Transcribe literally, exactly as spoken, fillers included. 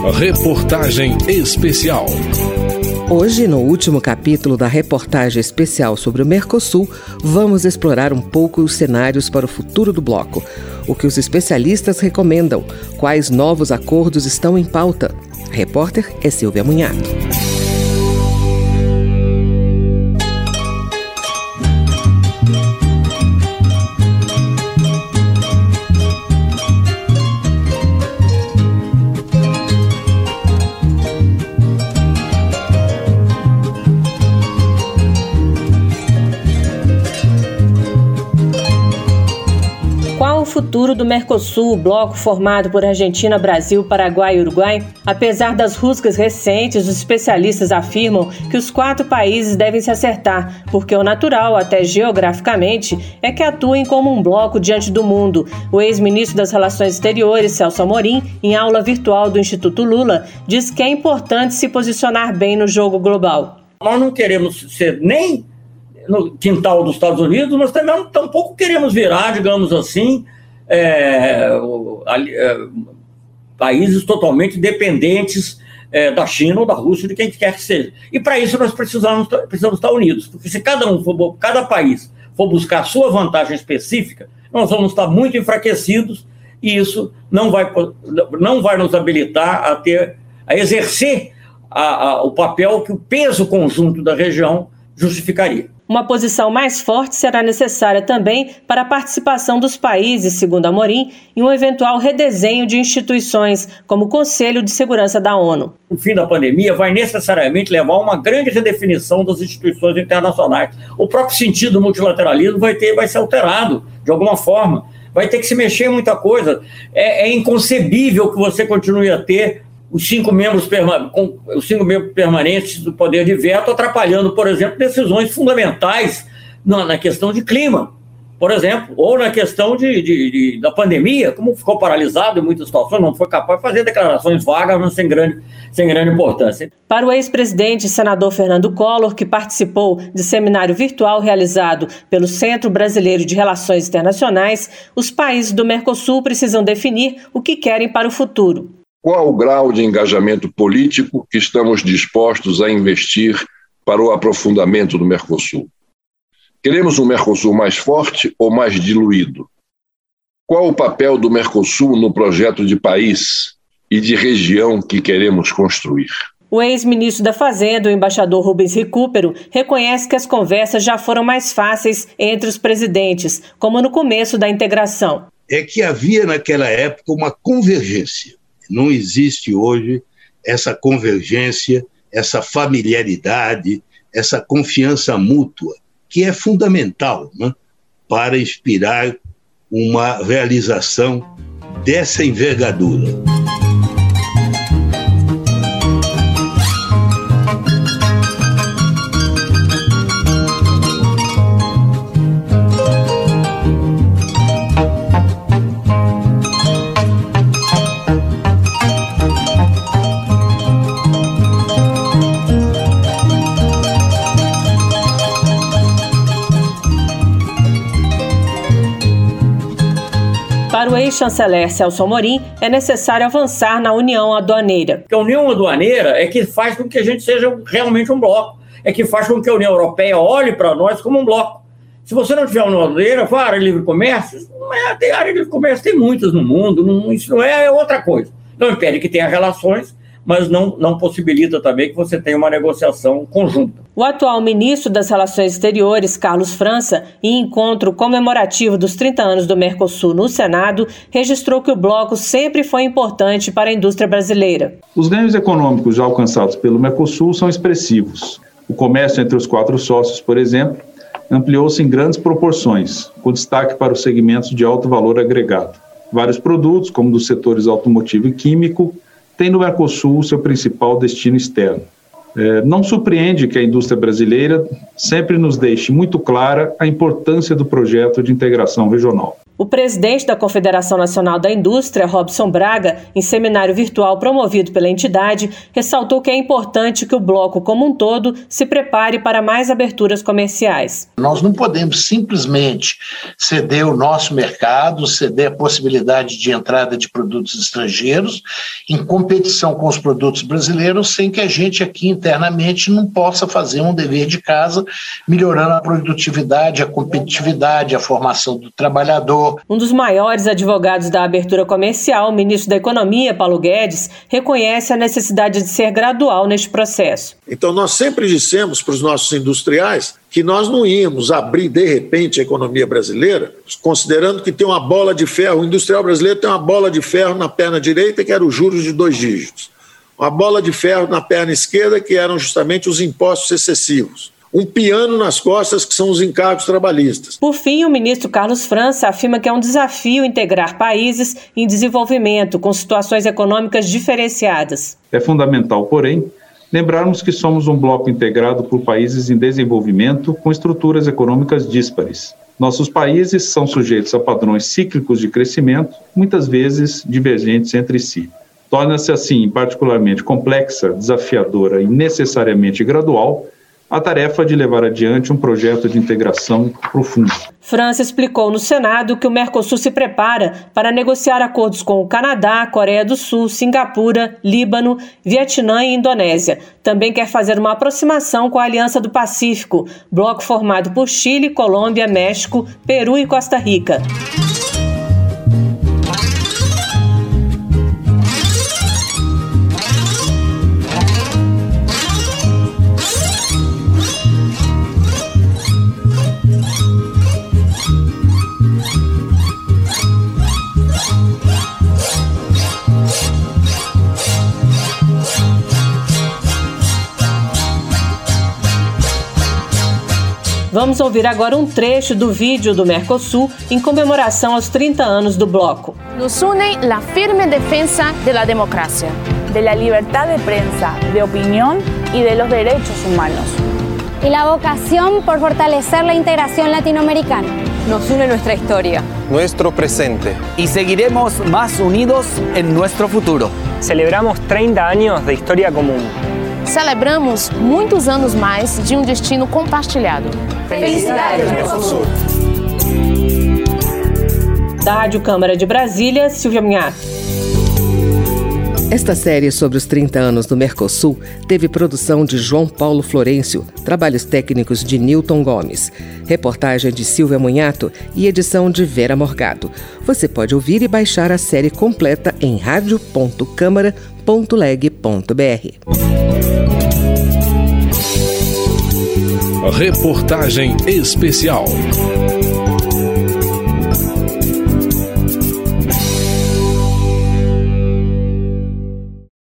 Reportagem especial. Hoje, no último capítulo da reportagem especial sobre o Mercosul, vamos explorar um pouco os cenários para o futuro do bloco. O que os especialistas recomendam, quais novos acordos estão em pauta. A repórter é Silvia Munhato. O futuro do Mercosul, o bloco formado por Argentina, Brasil, Paraguai e Uruguai. Apesar das rusgas recentes, os especialistas afirmam que os quatro países devem se acertar, porque o natural, até geograficamente, é que atuem como um bloco diante do mundo. O ex-ministro das Relações Exteriores, Celso Amorim, em aula virtual do Instituto Lula, diz que é importante se posicionar bem no jogo global. Nós não queremos ser nem no quintal dos Estados Unidos, mas também não, tampouco queremos virar, digamos assim, é, é, países totalmente dependentes é, da China ou da Rússia, de quem quer que seja. E para isso nós precisamos, precisamos estar unidos, porque se cada um for, cada país for buscar a sua vantagem específica, nós vamos estar muito enfraquecidos e isso não vai, não vai nos habilitar a, ter, a exercer a, a, o papel que o peso conjunto da região justificaria. Uma posição mais forte será necessária também para a participação dos países, segundo Amorim, em um eventual redesenho de instituições, como o Conselho de Segurança da ONU. O fim da pandemia vai necessariamente levar a uma grande redefinição das instituições internacionais. O próprio sentido do multilateralismo vai, ter, vai ser alterado, de alguma forma. Vai ter que se mexer em muita coisa. É, é inconcebível que você continue a ter os cinco membros, perma- com, os cinco membros permanentes do poder de veto atrapalhando, por exemplo, decisões fundamentais na, na questão de clima, por exemplo, ou na questão de, de, de, da pandemia, como ficou paralisado em muitas situações, não foi capaz de fazer declarações vagas, mas sem grande, sem grande importância. Para o ex-presidente e senador Fernando Collor, que participou de seminário virtual realizado pelo Centro Brasileiro de Relações Internacionais, os países do Mercosul precisam definir o que querem para o futuro. Qual o grau de engajamento político que estamos dispostos a investir para o aprofundamento do Mercosul? Queremos um Mercosul mais forte ou mais diluído? Qual o papel do Mercosul no projeto de país e de região que queremos construir? O ex-ministro da Fazenda, o embaixador Rubens Recupero, reconhece que as conversas já foram mais fáceis entre os presidentes, como no começo da integração. É que havia naquela época uma convergência. Não existe hoje essa convergência, essa familiaridade, essa confiança mútua, que é fundamental, né, para inspirar uma realização dessa envergadura. Para o ex-chanceler Celso Amorim, é necessário avançar na união aduaneira. A união aduaneira é que faz com que a gente seja realmente um bloco, é que faz com que a União Europeia olhe para nós como um bloco. Se você não tiver uma união aduaneira, fala área de livre comércio, não é, tem área de livre comércio, tem muitas no mundo, não, isso não é, é outra coisa. Não impede que tenha relações, mas não, não possibilita também que você tenha uma negociação conjunta. O atual ministro das Relações Exteriores, Carlos França, em encontro comemorativo dos trinta anos do Mercosul no Senado, registrou que o bloco sempre foi importante para a indústria brasileira. Os ganhos econômicos já alcançados pelo Mercosul são expressivos. O comércio entre os quatro sócios, por exemplo, ampliou-se em grandes proporções, com destaque para os segmentos de alto valor agregado. Vários produtos, como dos setores automotivo e químico, têm no Mercosul seu principal destino externo. É, não surpreende que a indústria brasileira sempre nos deixe muito clara a importância do projeto de integração regional. O presidente da Confederação Nacional da Indústria, Robson Braga, em seminário virtual promovido pela entidade, ressaltou que é importante que o bloco como um todo se prepare para mais aberturas comerciais. Nós não podemos simplesmente ceder o nosso mercado, ceder a possibilidade de entrada de produtos estrangeiros em competição com os produtos brasileiros, sem que a gente aqui internamente não possa fazer um dever de casa, melhorando a produtividade, a competitividade, a formação do trabalhador. Um dos maiores advogados da abertura comercial, o ministro da Economia, Paulo Guedes, reconhece a necessidade de ser gradual neste processo. Então, nós sempre dissemos para os nossos industriais que nós não íamos abrir, de repente, a economia brasileira, considerando que tem uma bola de ferro, o industrial brasileiro tem uma bola de ferro na perna direita, que era os juros de dois dígitos. Uma bola de ferro na perna esquerda, que eram justamente os impostos excessivos. Um piano nas costas, que são os encargos trabalhistas. Por fim, o ministro Carlos França afirma que é um desafio integrar países em desenvolvimento com situações econômicas diferenciadas. É fundamental, porém, lembrarmos que somos um bloco integrado por países em desenvolvimento com estruturas econômicas díspares. Nossos países são sujeitos a padrões cíclicos de crescimento, muitas vezes divergentes entre si. Torna-se assim particularmente complexa, desafiadora e necessariamente gradual a tarefa de levar adiante um projeto de integração profundo. França explicou no Senado que o Mercosul se prepara para negociar acordos com o Canadá, Coreia do Sul, Singapura, Líbano, Vietnã e Indonésia. Também quer fazer uma aproximação com a Aliança do Pacífico, bloco formado por Chile, Colômbia, México, Peru e Costa Rica. Vamos ouvir agora um trecho do vídeo do Mercosul em comemoração aos trinta anos do bloco. Nos une la firme defensa de la democracia, de la libertad de prensa, de opinión y de los derechos humanos. Y la vocación por fortalecer la integración latinoamericana. Nos une nuestra historia, nuestro presente. Y seguiremos más unidos en nuestro futuro. Celebramos treinta años de historia común. Celebramos muitos anos mais de um destino compartilhado. Felicidades, Mercosul! Da Rádio Câmara de Brasília, Silvia Minhato. Esta série sobre os trinta anos do Mercosul teve produção de João Paulo Florencio, trabalhos técnicos de Newton Gomes, reportagem de Silvia Munhato e edição de Vera Morgado. Você pode ouvir e baixar a série completa em rádio ponto câmara ponto leg ponto br. Reportagem especial.